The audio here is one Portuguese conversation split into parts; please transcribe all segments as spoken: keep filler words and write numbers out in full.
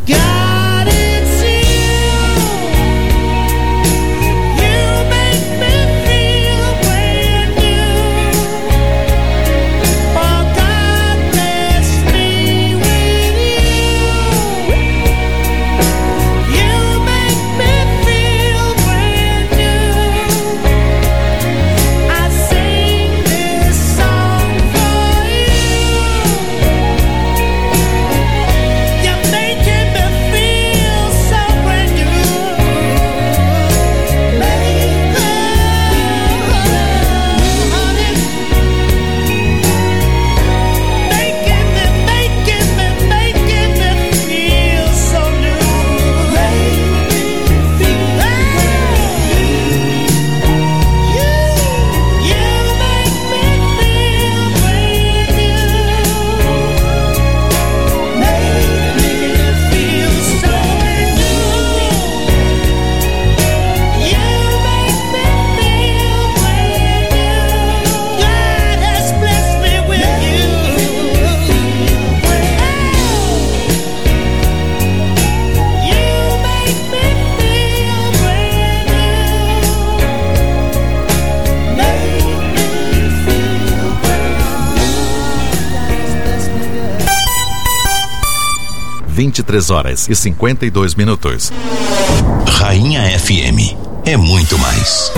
vinte e três horas e cinquenta e dois minutos. Rainha F M é muito mais.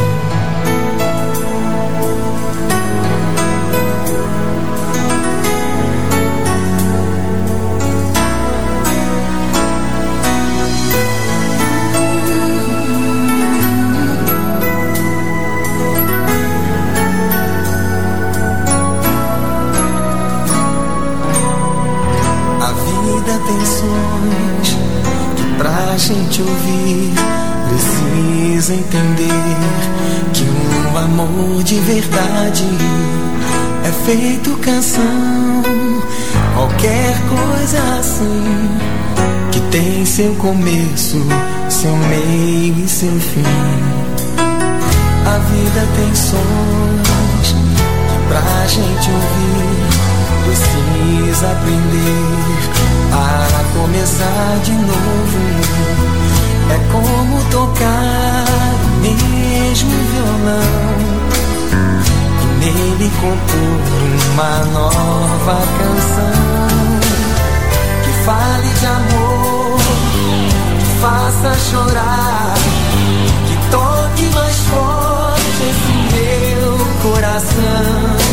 Pra gente ouvir, precisa entender que um amor de verdade é feito canção. Qualquer coisa assim, que tem seu começo, seu meio e seu fim. A vida tem sons que pra gente ouvir, precisa aprender para começar de novo. É como tocar o mesmo violão e nele compor uma nova canção que fale de amor, que faça chorar, que toque mais forte esse meu coração.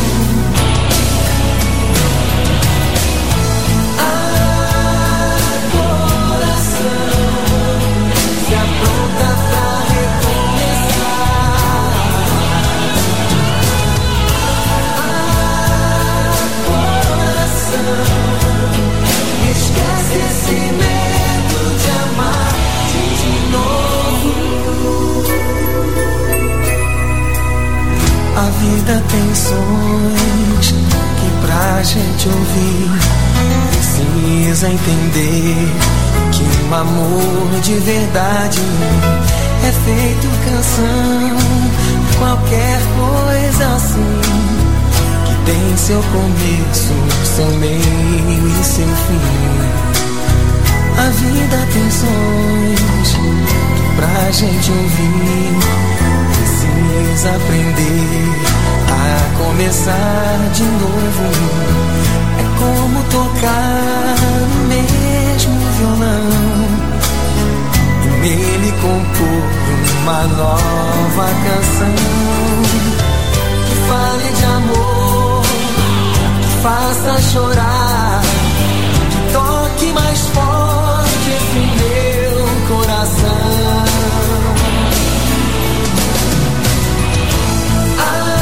A vida tem sons que pra gente ouvir, precisa entender que um amor de verdade é feito canção. Qualquer coisa assim, que tem seu começo, seu meio e seu fim. A vida tem sons que pra gente ouvir, precisa aprender a começar de novo. É como tocar o mesmo violão e nele compor uma nova canção que fale de amor, que faça chorar, que toque mais forte esse meu coração.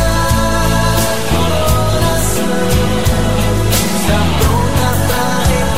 Coração se apronta pra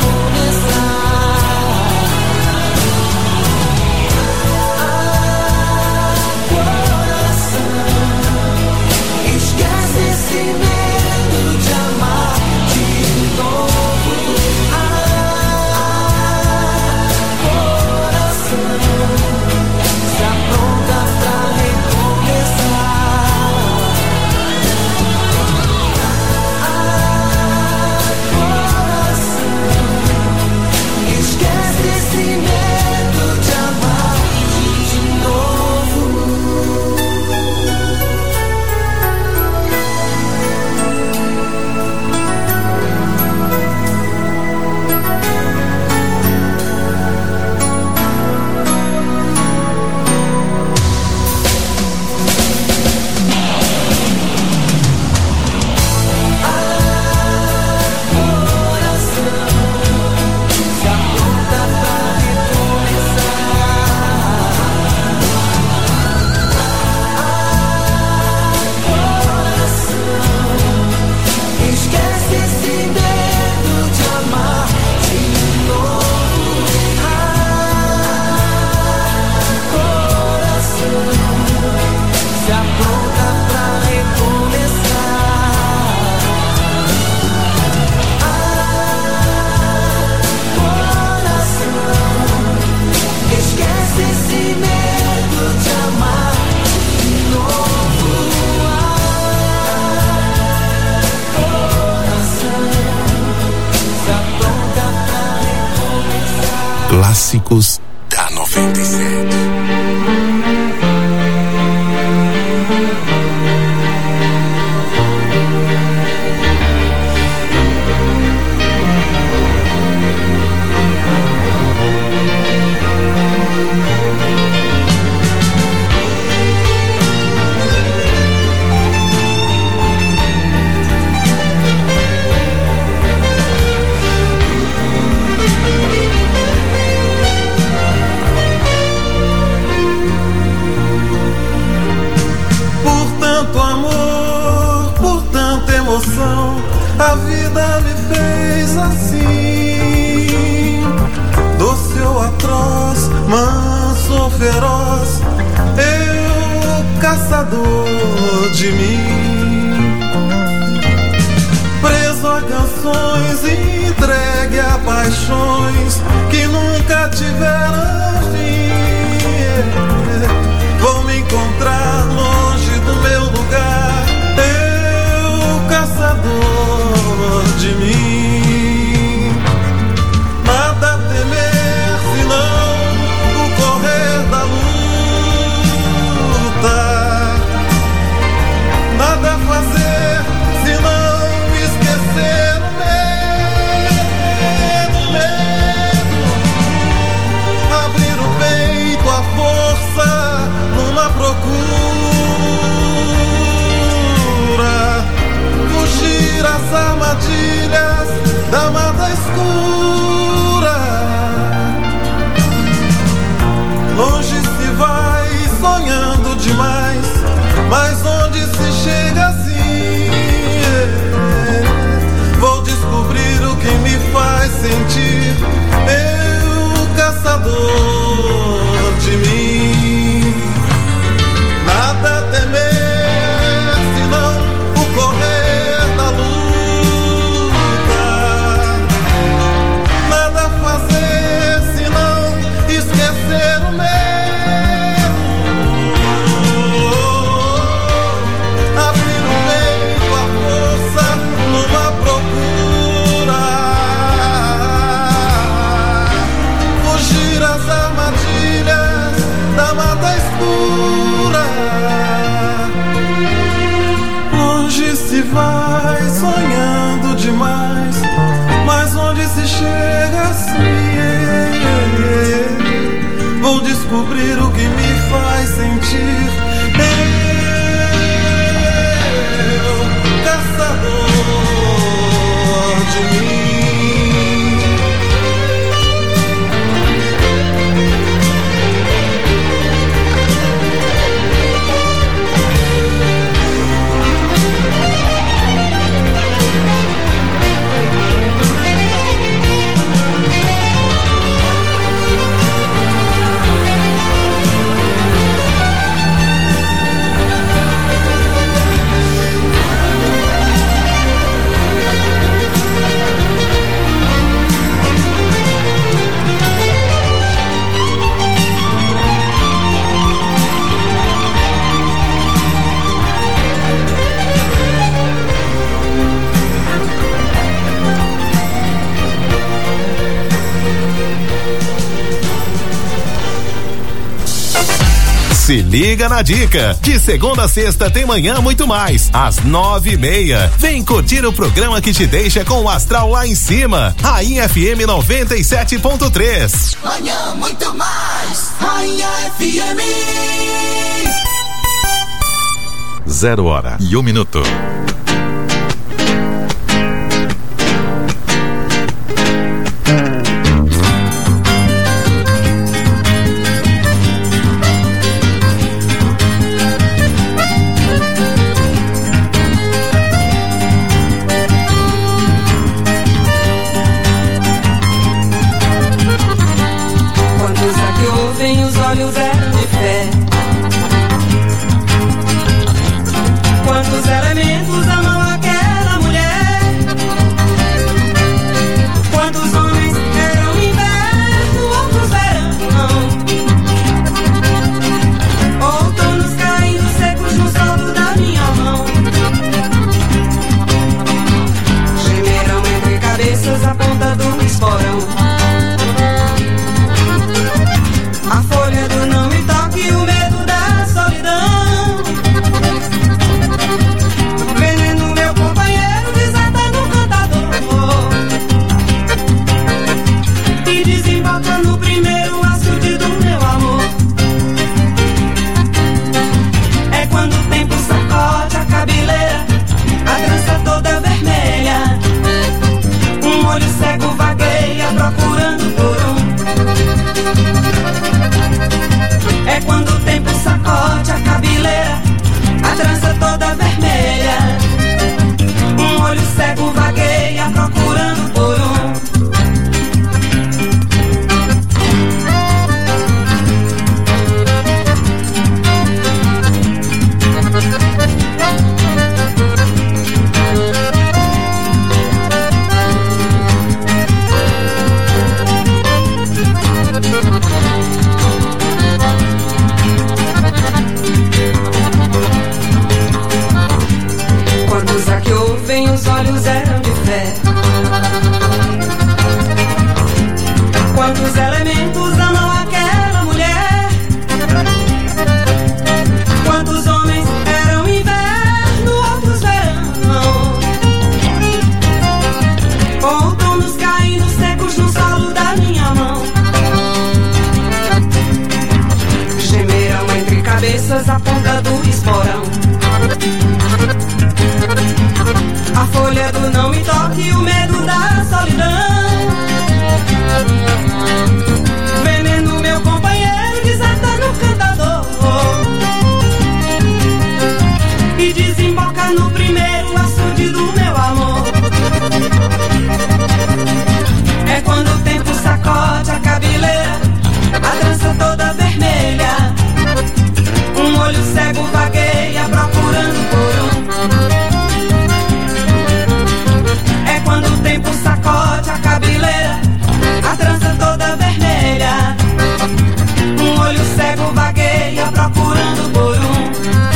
Clássicos da noventa e sete. A vida me fez assim, doce ou atroz, manso ou feroz, eu caçador de mim, preso a canções, entregue a paixões que nunca tiveram fim. Vou me encontrar longe do meu lugar, eu caçador de mim. Nada a temer senão o correr da luta, nada a fazer senão esquecer o medo, medo. Abrir o peito à força numa procura, fugir às armadilhas da mata escura. Longe se vai sonhando demais, mas onde se chega assim? Vou descobrir o que me faz sentir, eu caçador de mim. Nada a temer senão o correr da luta, nada a fazer senão esquecer o medo. Abrir o peito à força numa procura, fugir às armadilhas da mata escura. Longe se vai sonhando demais, mas onde se chega assim? Vou descobrir o que me faz sentir, eu, caçador de mim. Se liga na dica. De segunda a sexta tem Manhã Muito Mais, às nove e meia. Vem curtir o programa que te deixa com o astral lá em cima. Rainha F M noventa e sete ponto três. Manhã Muito Mais, Rainha F M. Zero hora e um minuto. Quantos elementos da Quantos elementos amam aquela mulher? Quantos homens eram inverno, outros verão, outonos caindo secos no solo da minha mão. Gemeram entre cabeças a ponta do esporão. A folha do não me toque e o medo da solidão. Veneno, meu companheiro, desata no cantador e desemboca no primeiro açude do meu amor. É quando o tempo sacode a cabeleira, a trança toda vermelha, um olho cego vagueia procurando por um. É quando o tempo sacode a cabeleira, a trança toda vermelha, um olho cego vagueia procurando por um.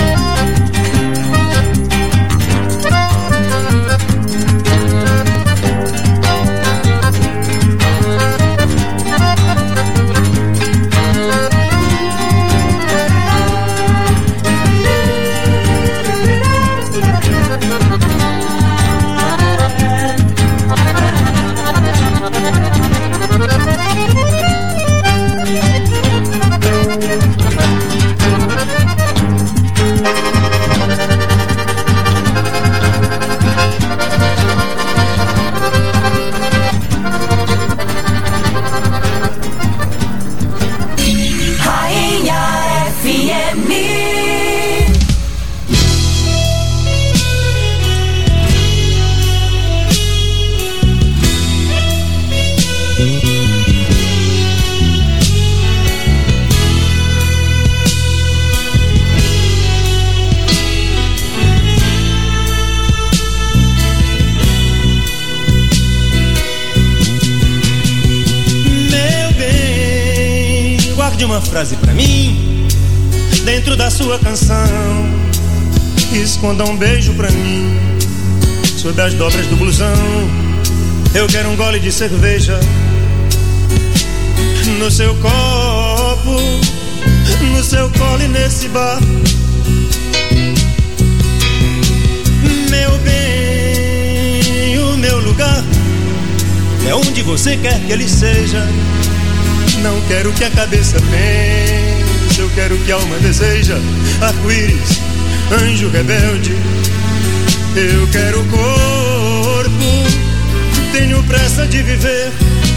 Uma frase pra mim dentro da sua canção, esconda um beijo pra mim sob as dobras do blusão. Eu quero um gole de cerveja no seu copo, no seu colo e nesse bar. Meu bem, o meu lugar é onde você quer que ele seja. Não quero que a cabeça pense, eu quero que a alma deseja. Arco-íris, anjo rebelde, eu quero o corpo, tenho pressa de viver.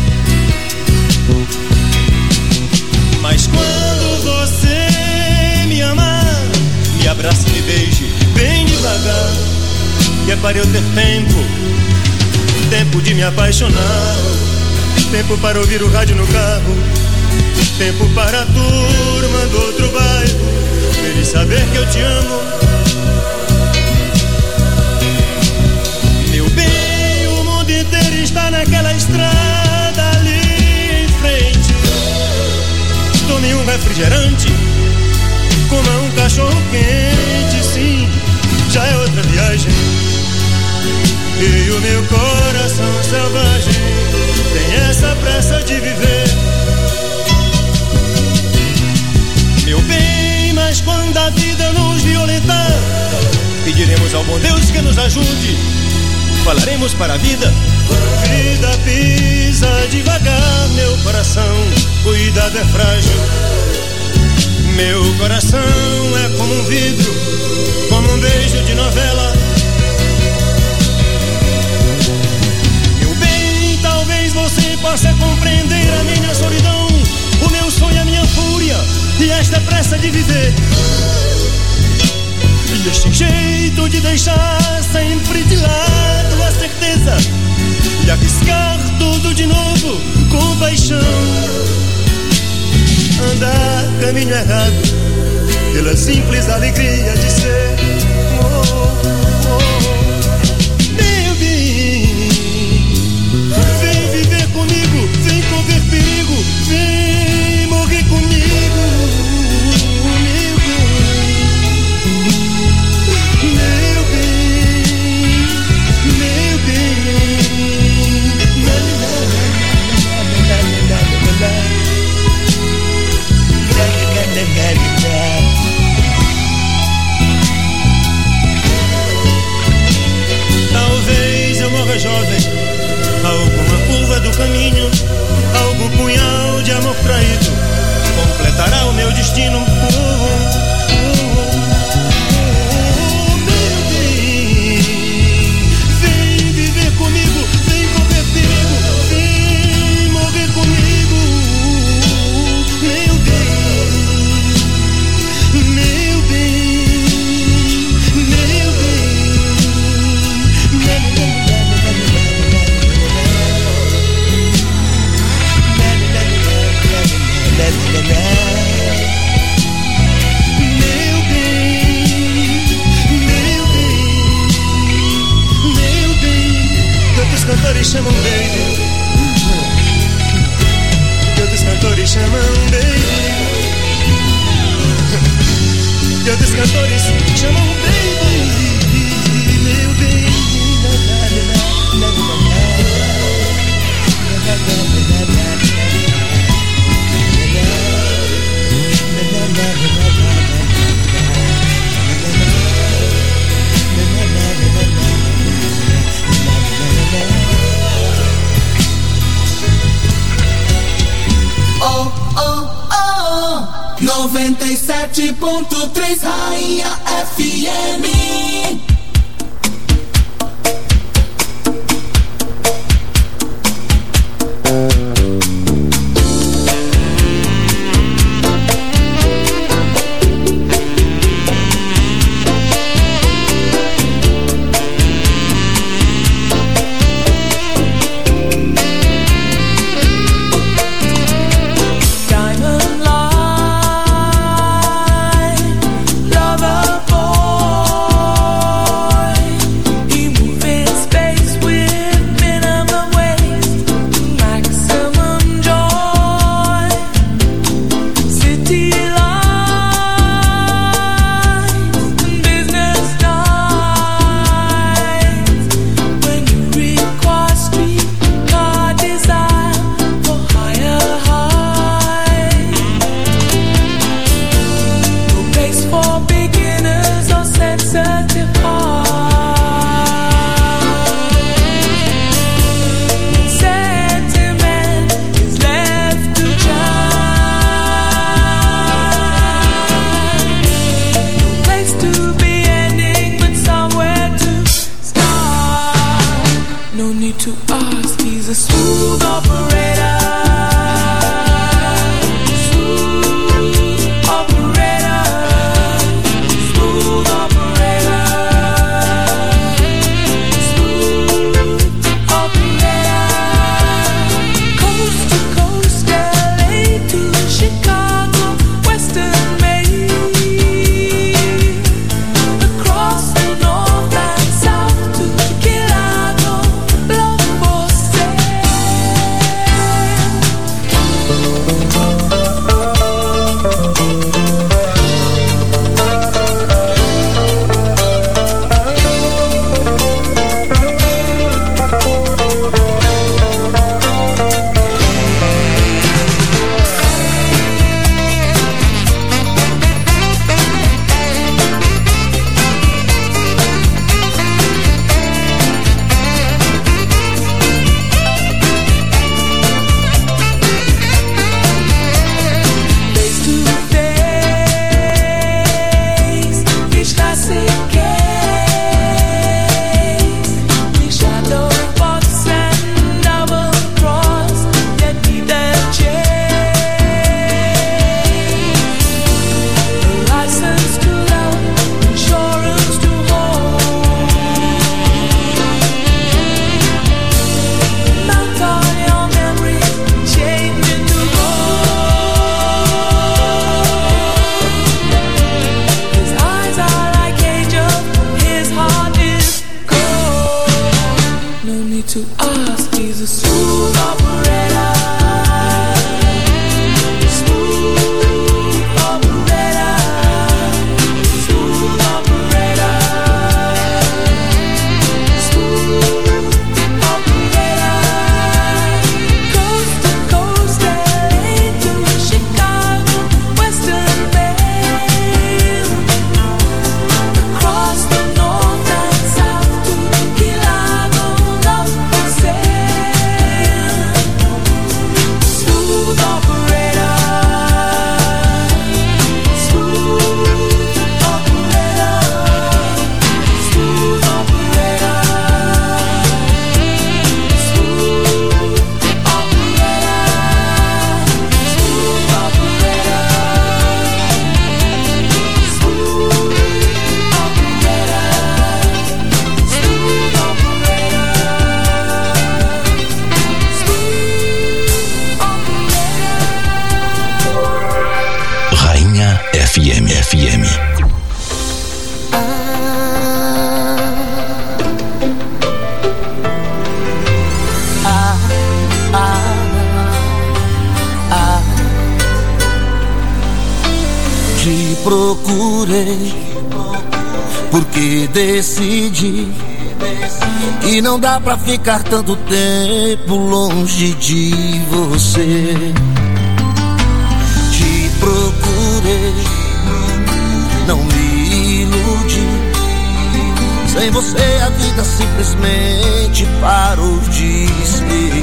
Mas quando você me amar, me abrace e me beije bem devagar, que é para eu ter tempo, tempo de me apaixonar, tempo para ouvir o rádio no carro, tempo para a turma do outro bairro, eles saber que eu te amo. Meu bem, o mundo inteiro está naquela estrada ali em frente. Tome um refrigerante, coma um cachorro quente, sim, já é outra viagem. E o meu coração selvagem tem essa pressa de viver. Meu bem, mas quando a vida nos violentar, pediremos ao bom Deus que nos ajude. Falaremos para a vida: vida, pisa devagar, meu coração, cuidado, é frágil. Meu coração é como um vidro, como um beijo de novela. Você possa compreender a minha solidão, o meu sonho, a minha fúria e esta pressa de viver. E este jeito de deixar sempre de lado a certeza de arriscar tudo de novo com paixão. Andar caminho errado pela simples alegria de ser. Oh, oh, oh. Vem correr perigo, vem morrer comigo, meu bem, meu bem, meu bem. cantores chamam baby, que outros cantores chamam baby, que outros cantores chamam baby, meu bem. Oh, oh, oh, noventa e sete ponto três Rainha F M. Diamond light, lover boy. Te procurei porque decidi que não dá pra ficar tanto tempo longe de você. Te procurei, não me iludi. Sem você a vida simplesmente parou de seguir.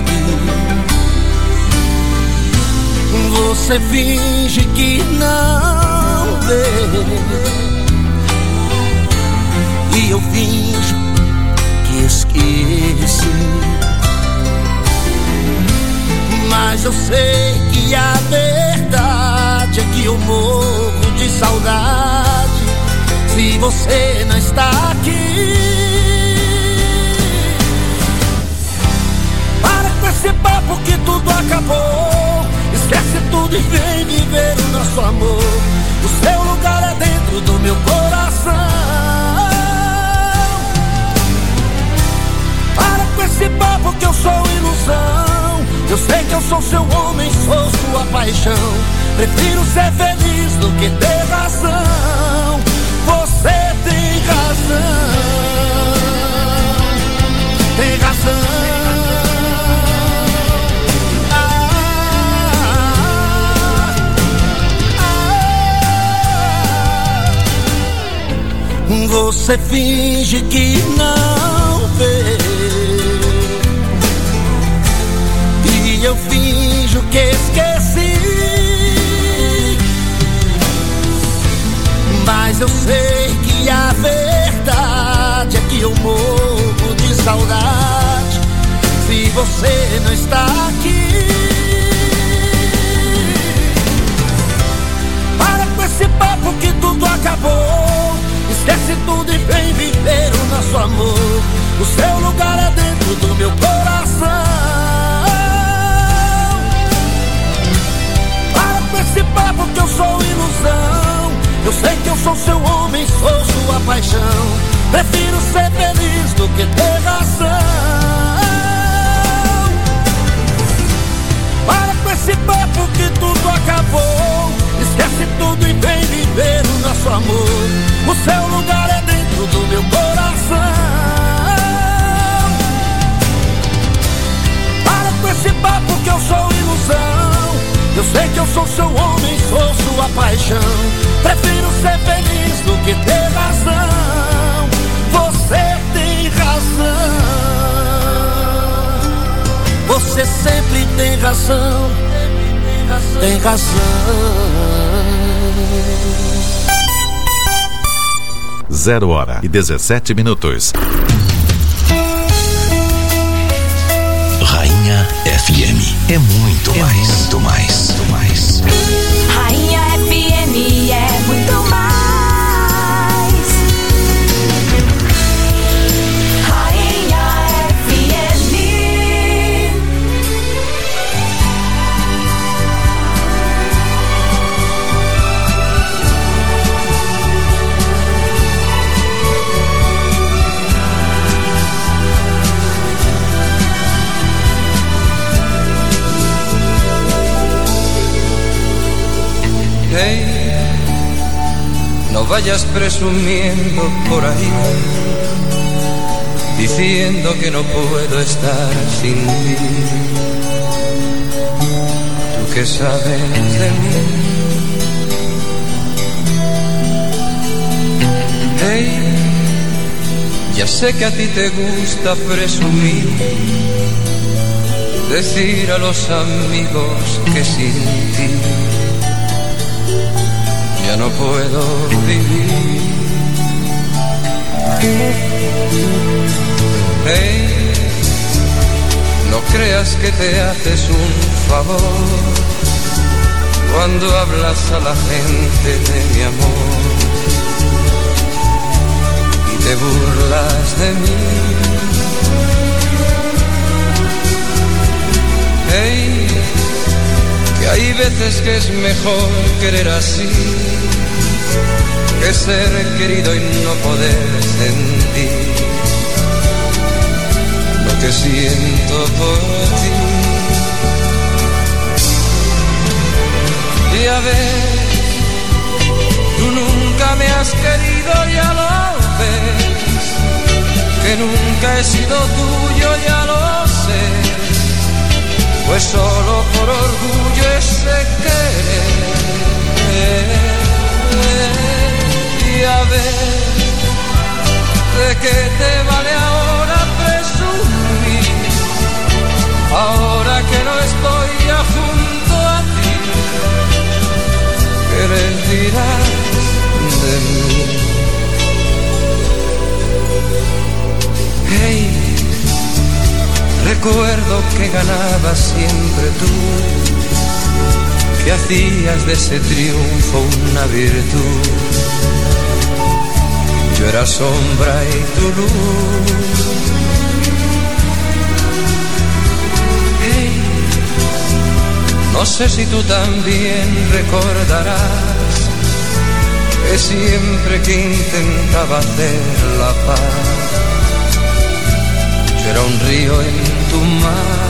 Você finge que não vê e eu finjo que esqueci. Mas eu sei que a verdade é que eu morro de saudade se você não está aqui. Para com esse papo que tudo acabou. Esquece tudo e vem viver o nosso amor. O seu lugar é dentro do meu coração. Para com esse papo que eu sou ilusão. Eu sei que eu sou seu homem, sou sua paixão. Prefiro ser feliz do que ter razão. Você tem razão. Tem razão. Você finge que não vê e eu finjo que esqueci. Mas eu sei que a verdade é que eu morro de saudade se você não está aqui. Para com esse papo que tudo acabou. Esquece tudo e vem viver o nosso amor. O seu lugar é dentro do meu coração. Para com esse papo que eu sou ilusão. Eu sei que eu sou seu homem, sou sua paixão. Prefiro ser feliz do que ter razão. Para com esse papo que tudo acabou. Esquece tudo e vem viver o nosso amor. O seu lugar é dentro do meu coração. Para com esse papo que eu sou ilusão. Eu sei que eu sou seu homem, sou sua paixão. Prefiro ser feliz do que ter razão. Você tem razão. Você sempre tem razão. Tem razão. Zero hora e dezessete minutos. Rainha F M é muito mais, muito mais, muito mais. Rainha F M é muito mais. Rainha F M. Hey, no vayas presumiendo por ahí, diciendo que no puedo estar sin ti. Tú que sabes de mí. Hey, ya sé que a ti te gusta presumir, decir a los amigos que sin ti ya no puedo vivir. Hey, no creas que te haces un favor cuando hablas a la gente de mi amor y te burlas de mí. Hey, que hay veces que es mejor querer así que ser querido y no poder sentir lo que siento por ti. Ya ves has querido, ya lo ves, que nunca he sido tuyo, ya lo sé, pues solo por orgullo ese querer. Y a ver, ¿de qué te vale ahora presumir? Ahora que no estoy ya junto a ti, ¿qué les dirás de mí? Hey, recuerdo que ganabas siempre tú, que hacías de ese triunfo una virtud. Yo era sombra y tu luz. Hey, no sé si tú también recordarás que siempre que intentaba hacer la paz, yo era un río en tu mar.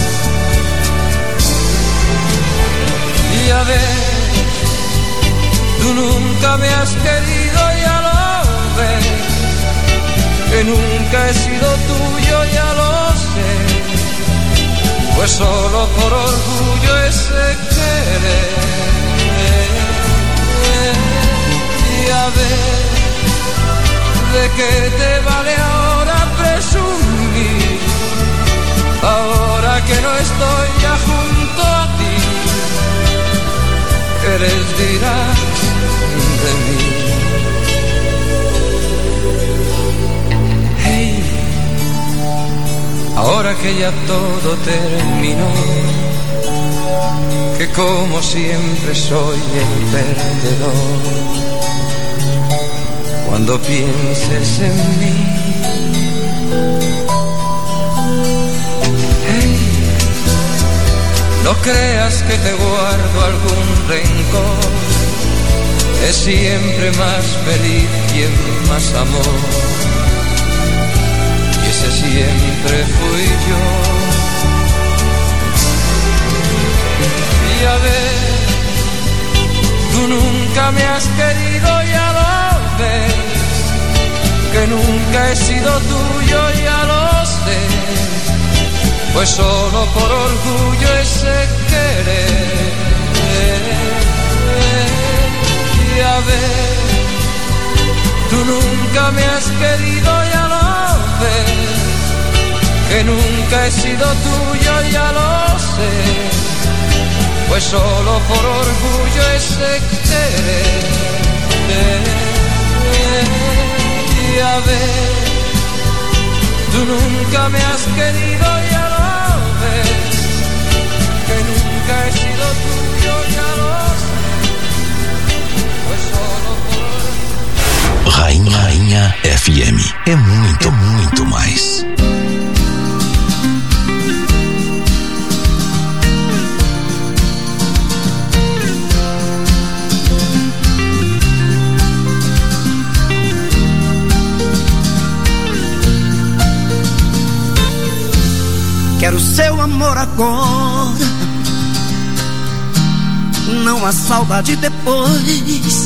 Y a ver, tú nunca me has querido, ya lo ves, que nunca he sido tuyo, ya lo sé, pues solo por orgullo ese querer. Y a ver, ¿de qué te vale ahora presumir? Ahora que no estoy ya junto a ti, ¿qué les dirás de mí? Hey, ahora que ya todo terminó, que como siempre soy el perdedor, cuando pienses en mí, hey, no creas que te guardo algún rencor, es siempre más feliz quien más amor, y ese siempre fui yo. Y a ver, tú nunca me has querido, ya lo ves, que nunca he sido tuyo, ya lo sé, pues solo por orgullo ese querer. Y a ver, tú nunca me has querido, ya lo ves, que nunca he sido tuyo, ya lo sé, pues solo por orgullo ese querer. Y a ver, tú nunca me has querido, ya lo ves, que nunca he sido tuyo, ya lo sé, pues solo por orgullo. Rainha, Rainha F M é muito, muito mais. Quero seu amor agora, não há saudade depois.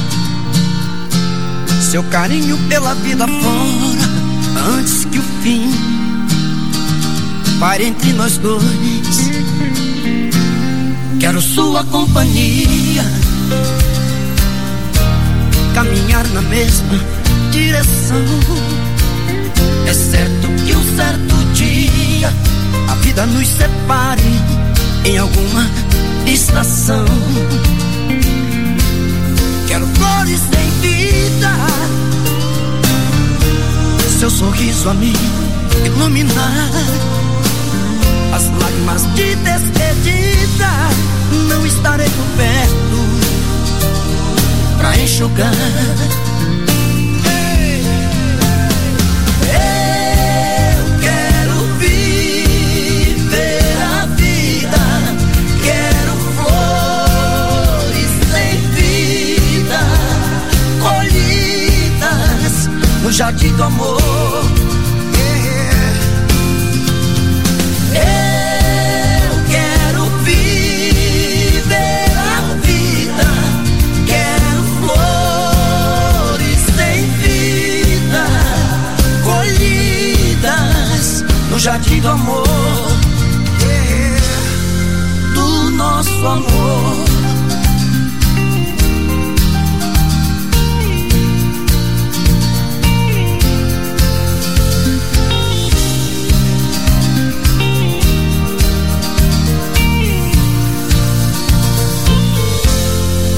Seu carinho pela vida fora, antes que o fim pare entre nós dois. Quero sua companhia, caminhar na mesma direção. É certo que um certo dia a vida nos separe em alguma estação. Quero flores sem vida, seu sorriso a me iluminar. As lágrimas de despedida não estarei por perto pra enxugar. No jardim do amor, eu quero viver a vida, quero flores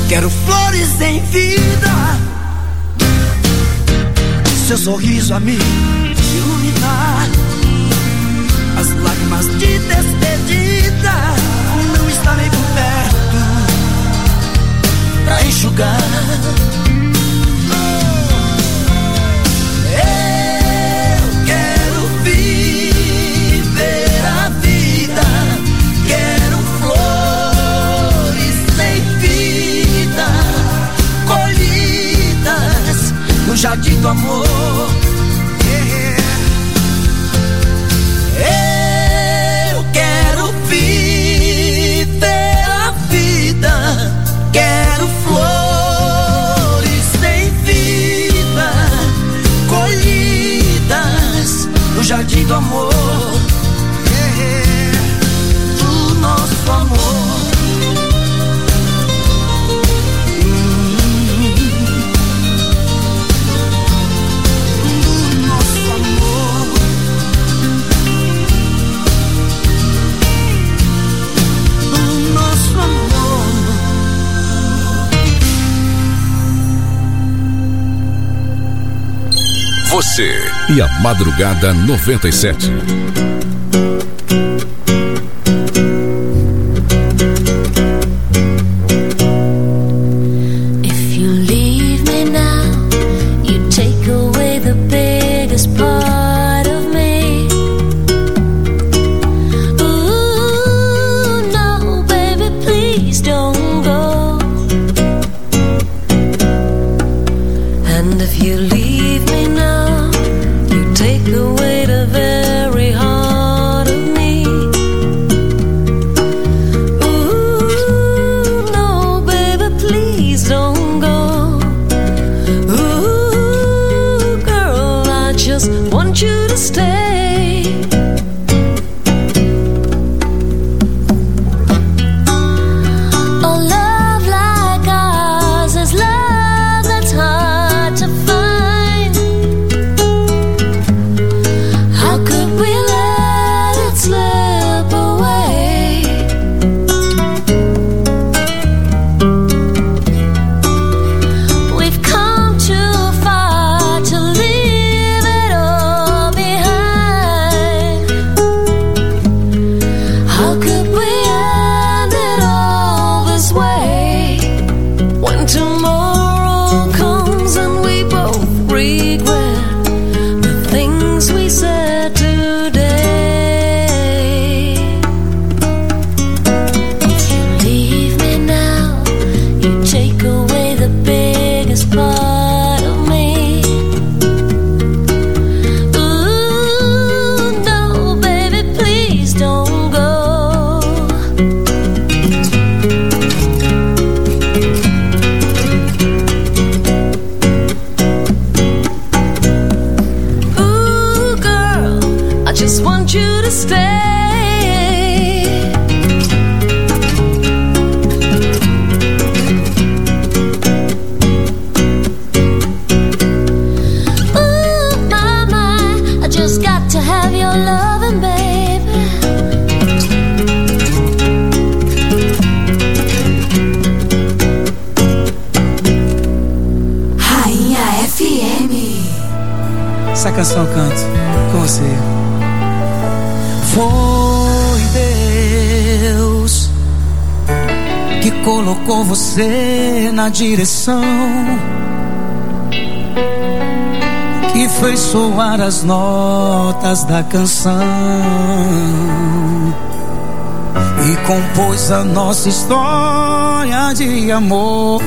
Quero flores em vida, seu sorriso a me iluminar. As lágrimas de despedida não estarei por perto pra enxugar. Eu quero viver a vida, quero flores sem vida, colhidas no jardim do amor. Eu quero viver a vida, quero flores sem vida, colhidas no jardim do amor, do nosso amor. Você e a Madrugada noventa e sete. If you leave me now, you take away the biggest part of me. Ooh, no, baby, please don't go. And if you leave me now, take away the very heart of me. Ooh, no, baby, please don't go. Ooh, girl, I just want you to stay. A love like ours is love that's hard to find. Essa canção eu canto com você. Foi Deus que colocou você na direção, que fez soar as notas da canção e compôs a nossa história de amor.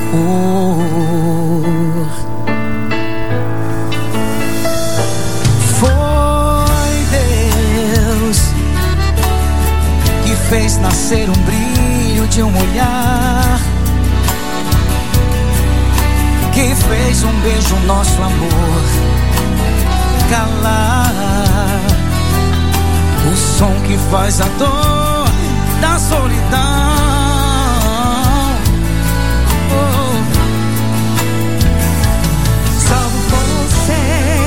Fez nascer um brilho de um olhar, que fez um beijo nosso amor calar o som que faz a dor da solidão. Oh. Só você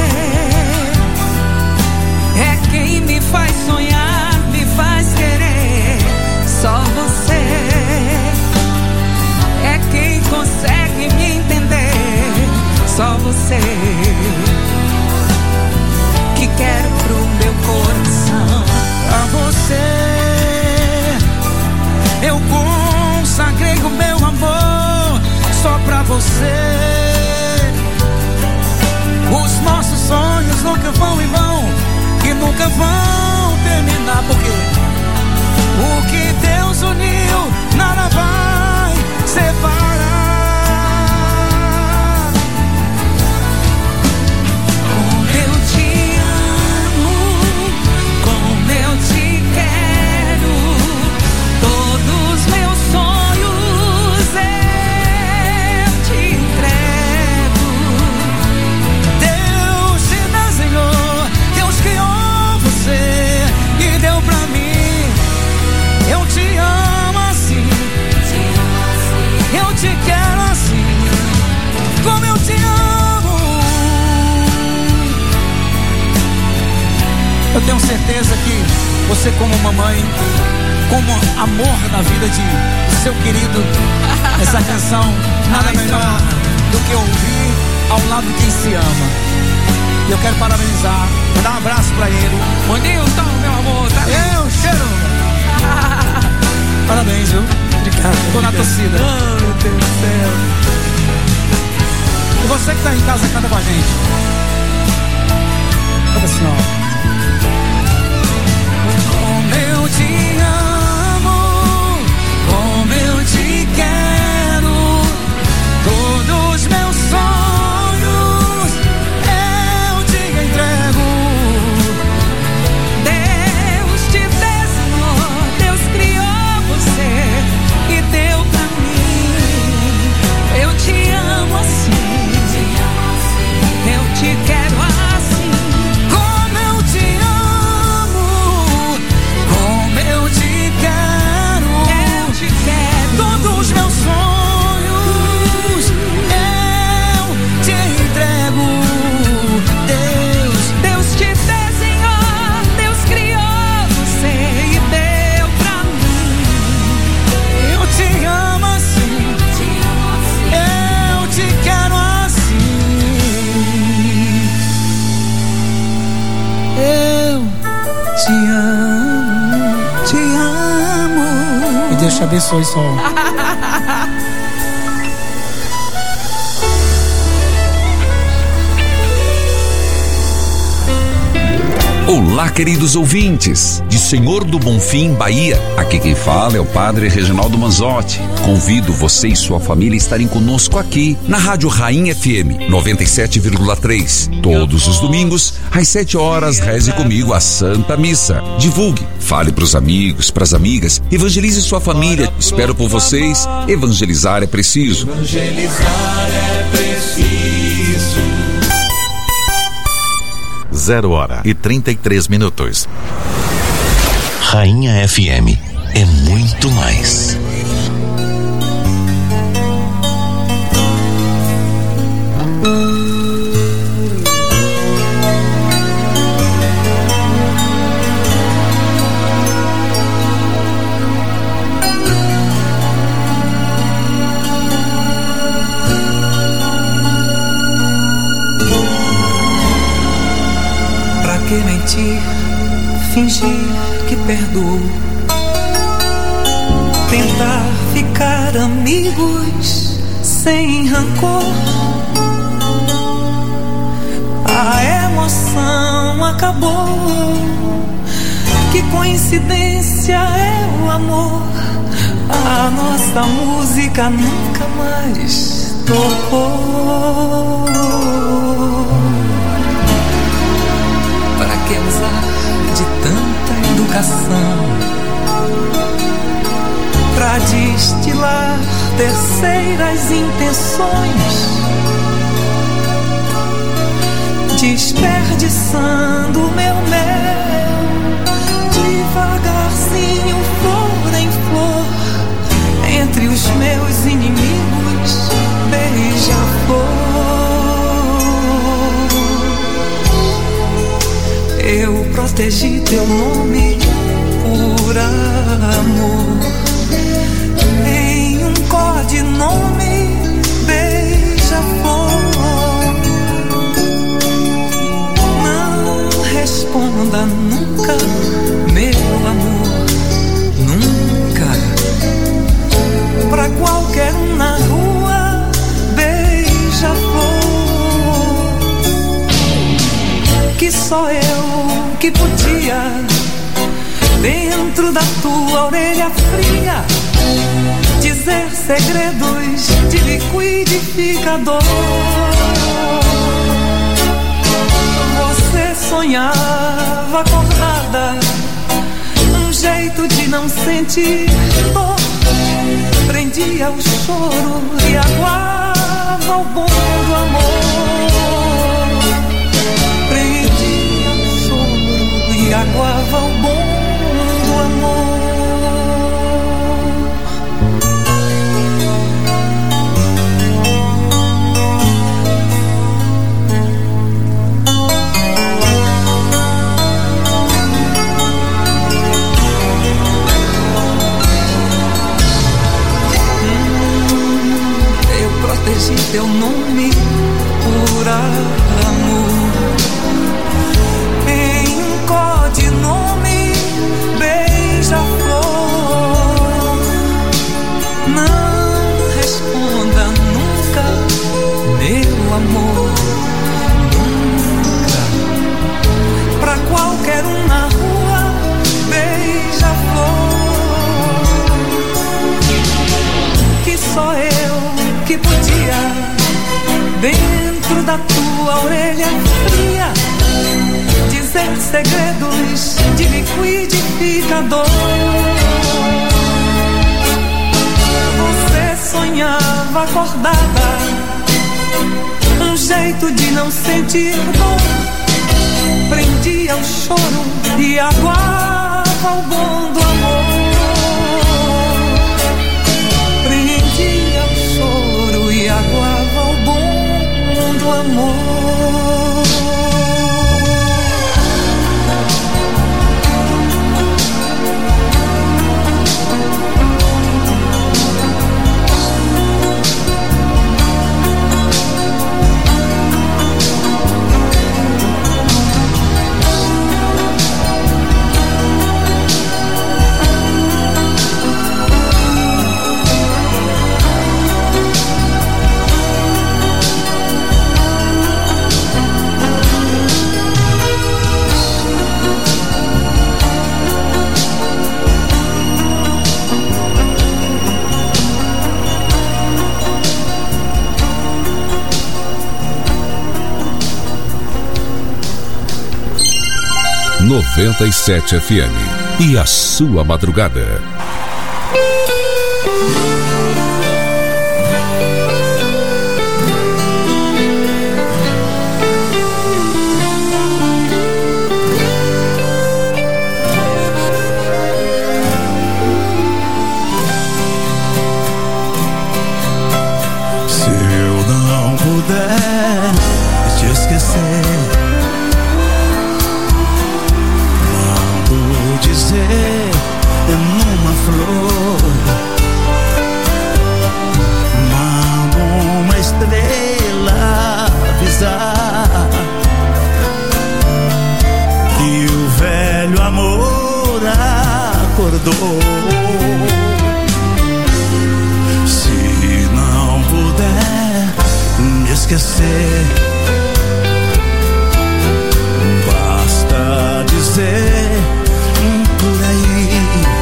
é quem me faz sonhar, me faz querer. Só você é quem consegue você. Os nossos sonhos nunca vão em vão e nunca vão terminar, porque o que Deus uniu nada vai separar. Como eu te amo, como eu te quero, todos meus sonhos eu te entrego. Deus te desenhou, Deus criou você e deu pra mim. Eu te amo assim, eu te quero assim, como eu te amo. Eu tenho certeza que você, como mamãe, como amor na vida de seu querido, essa canção nada melhor do que ouvir ao lado de quem se ama. E eu quero parabenizar, dar um abraço pra ele. Ô Nilton, meu amor, tá aí? Eu, cheiro. Parabéns, viu? Obrigado. Tô na torcida. Oh, meu Deus do céu. E você que tá em casa, canta com a gente. Canta assim, ó. Como eu te amo, como eu te quero, todos meus sonhos eu te entrego. Deus te desenhou, Deus criou você e deu pra mim. Eu te amo assim, eu te quero assim, como eu te amo, como eu te quero, eu te quero. Todos os meus sonhos eu te entrego. Deus, Deus te desenhou, Deus criou você e deu pra mim. Eu te amo assim, eu te quero assim. Eu te amo, te amo. E Deus te abençoe, Sol. Olá, queridos ouvintes de Senhor do Bonfim, Bahia. Aqui quem fala é o Padre Reginaldo Manzotti. Convido você e sua família a estarem conosco aqui na Rádio Rainha F M noventa e sete vírgula três. Todos os domingos, às sete horas, reze comigo a Santa Missa. Divulgue, fale para os amigos, para as amigas, evangelize sua família. Espero por vocês. Evangelizar é preciso. Evangelizar é preciso. Zero hora e trinta e três minutos. Rainha F M é muito mais. Mentir, fingir que perdoo, tentar ficar amigos sem rancor. A emoção acabou. Que coincidência é o amor. A nossa música nunca mais tocou. Para que usar de tanta educação pra destilar terceiras intenções, desperdiçando meu mel devagarzinho, flor em flor, entre os meus inimigos, beija-flor. Eu protegi teu nome por amor, em um codinome, beija-flor. Não responda nunca, meu amor, nunca, pra qualquer um na rua, beija-flor. só eu que podia, dentro da tua orelha fria, dizer segredos de liquidificador. Você sonhava acordada, um jeito de não sentir dor, prendia o choro e aguava o bom do amor. Prendia o choro e aguava o bom do amor. Protegi teu nome por amor, em um codinome beija-flor. Não responda nunca, meu amor, nunca. Pra qualquer um na rua, beija-flor. Que só eu que podia, dentro da tua orelha fria, dizer segredos de liquidificador. Você sonhava acordada, um jeito de não sentir dor, prendia o choro e aguava o bom do amor. Prendia o choro e aguava o bom do amor. noventa e sete F M e a sua madrugada. Se eu não puder te esquecer, dizer numa flor, mando uma estrela avisar que o velho amor acordou. Se não puder me esquecer, basta dizer por aí,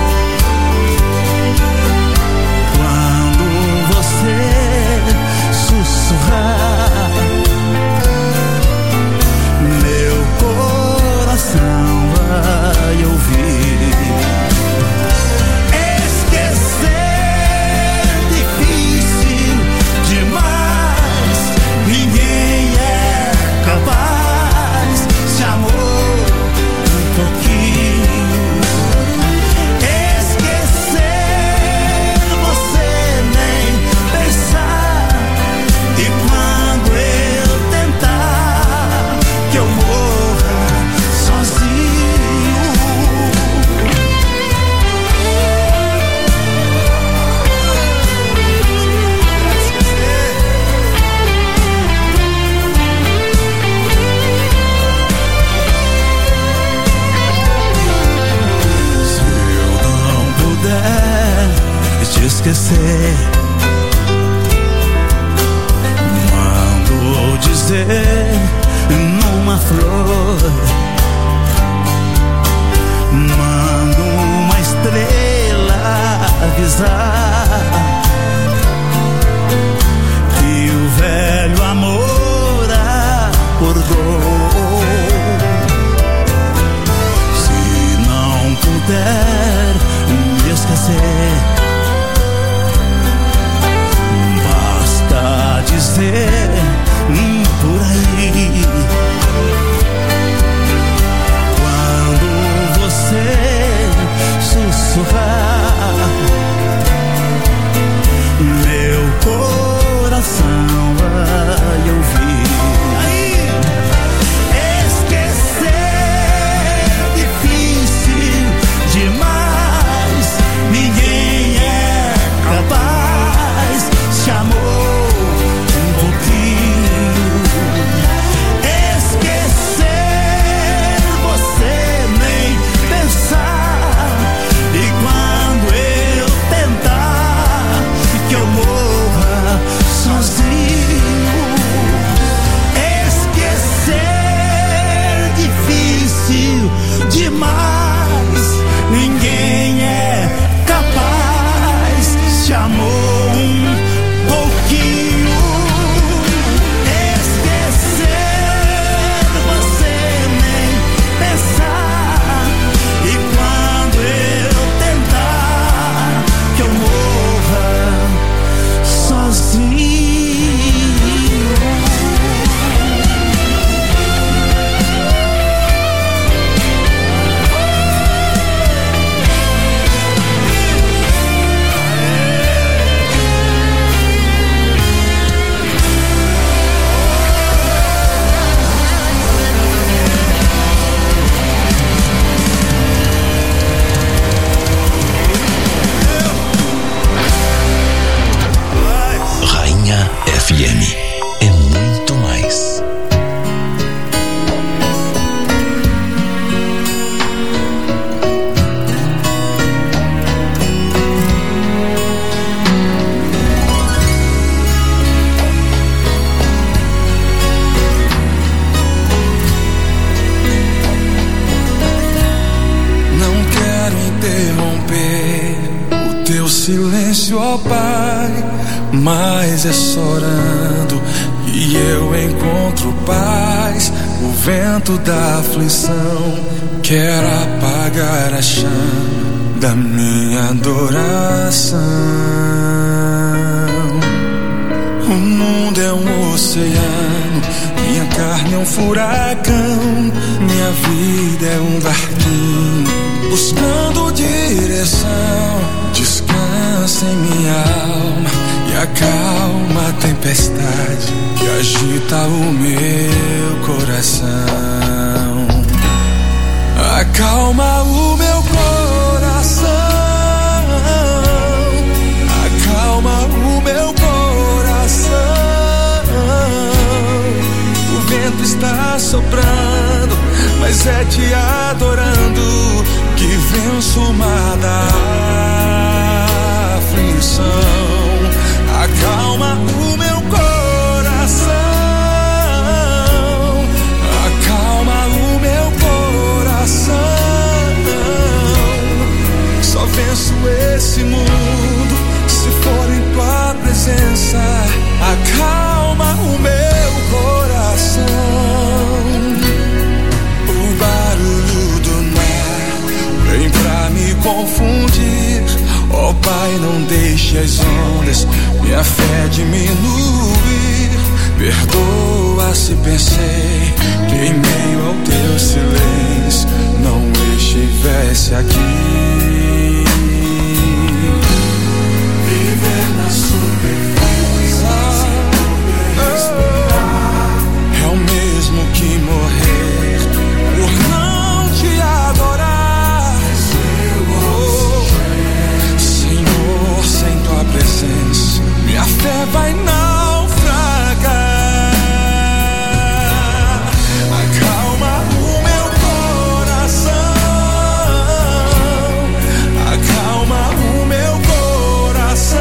quando você sussurrar, meu coração vai ouvir. Esquecer é difícil demais, ninguém coração vai ouvir. Esquecer é difícil demais, ninguém é capaz. Se amou um pouquinho, esquecer você nem pensar. E quando eu tentar que eu morra sozinho, esquecer é difícil demais, ninguém é capaz. Se amou um pouquinho, esquecer você nem pensar. E quando eu tentar que eu morra sozinho. Rainha F M é muito mais. Não quero interromper o teu silêncio, ó Pai, mas é chorando que eu encontro paz. O vento da aflição quer apagar a chama da minha adoração. O mundo é um oceano, minha carne é um furacão, minha vida é um barquinho buscando direção. Descansa em minha alma e acalma a tempestade que agita o meu coração. Acalma o meu coração, acalma o meu coração. O vento está soprando, mas é te adorando que venço o mar da aflição. Acalma o meu coração, acalma o meu coração. Só venço esse mundo se for em tua presença. Acalma o meu coração. O barulho do mar vem pra me confundir. Ó Pai, não deixe as ondas minha fé diminuir. Perdoa se pensei que em meio ao teu silêncio não estivesse aqui. Viver na superfície é o mesmo que morrer por não te adorar. Oh, Senhor, sem tua presença minha fé vai naufragar. Acalma o meu coração, acalma o meu coração.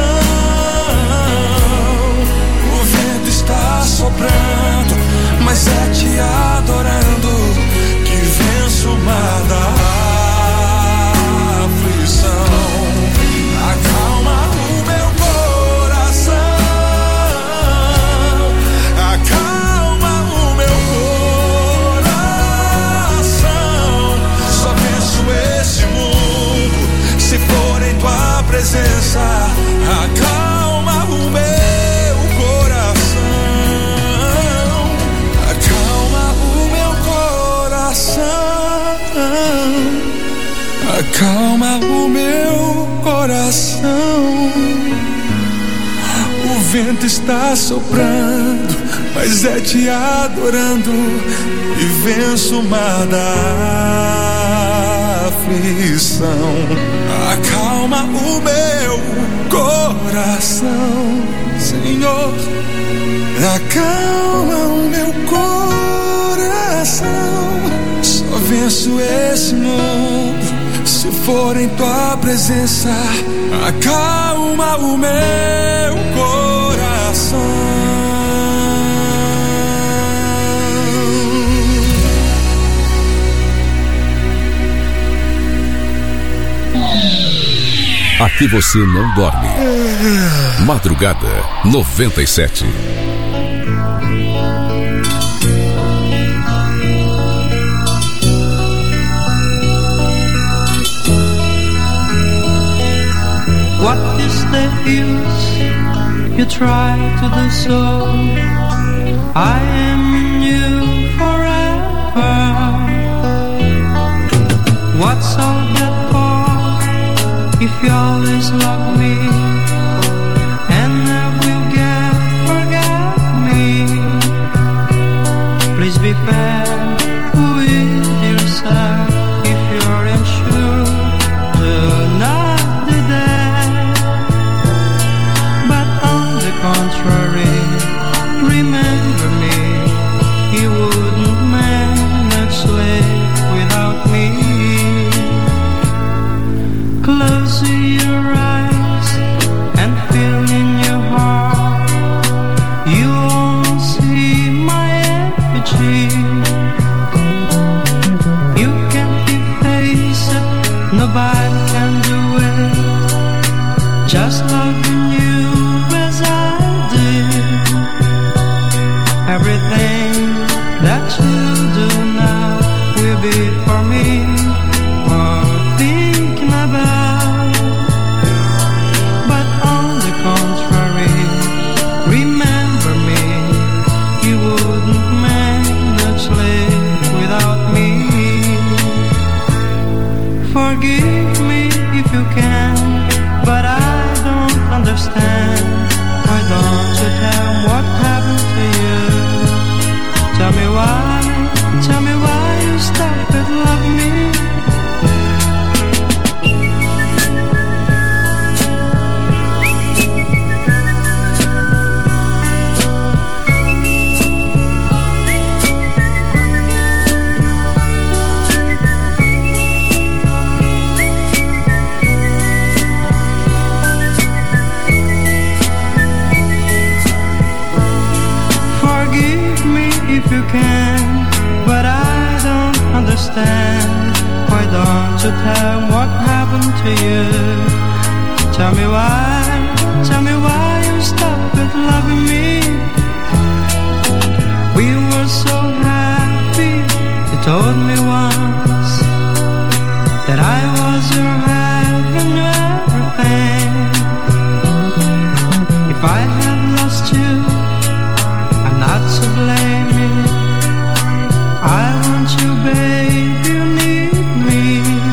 O vento está soprando, mas é te adorando que venço o mar da aflição. Acalma o meu coração, acalma o meu coração. Só venço esse mundo se for em tua presença. Acalma o meu coração, acalma o meu coração, acalma o meu coração. O vento está soprando, mas é te adorando e venço o mar da aflição. Acalma o meu coração, Senhor. Acalma o meu coração. Só venço esse mundo se for em tua presença. Acalma o meu coração. Aqui você não dorme. Madrugada noventa e sete. What is the use? You try to do so. I am in you forever. What's all that for? If you always love me and never get forget me, please be fair with yourself. If you're unsure, do not do that. But on the contrary, remember me. You wouldn't manage to live without me. Close your eyes and feel in your heart. You won't see my effigy. You can't efface it, nobody can do it. Just loving you as I did. Everything that you do now will be for me. Worth thinking about. But on the contrary, remember me. You wouldn't manage to live without me. Forgive me if you can, but I don't understand. Why don't you tell me what happened to you? Tell me why, tell me why you stopped at loving me. Forgive me if you can, but I don't understand. Why don't you tell me what happened to you? Tell me why, tell me why you stopped at loving me. We were so happy, you told me once that I was your heaven, your everything. If I had lost you, I'm not to blame me. I want you, babe, you need me.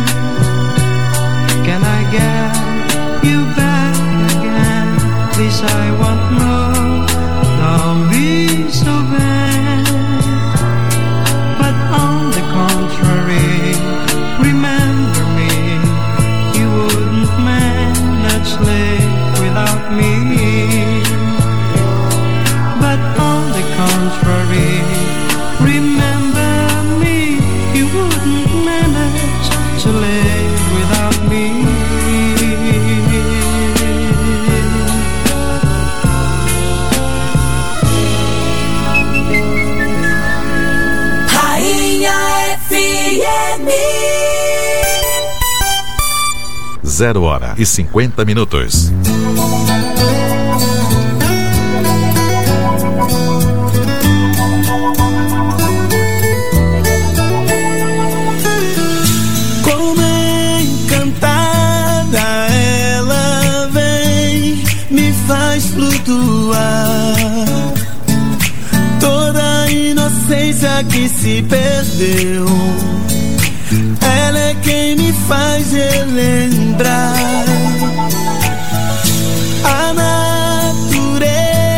Can I get you back again? This I want more. Don't be so bad. But on the contrary, remember me. You wouldn't manage to live without me. But on the contrary, remember me. You wouldn't manage to live without me. Rainha F M. Zero hora e cinquenta minutos. Como encantada ela vem, me faz flutuar. Toda a inocência que se perdeu, ela é quem me faz relembrar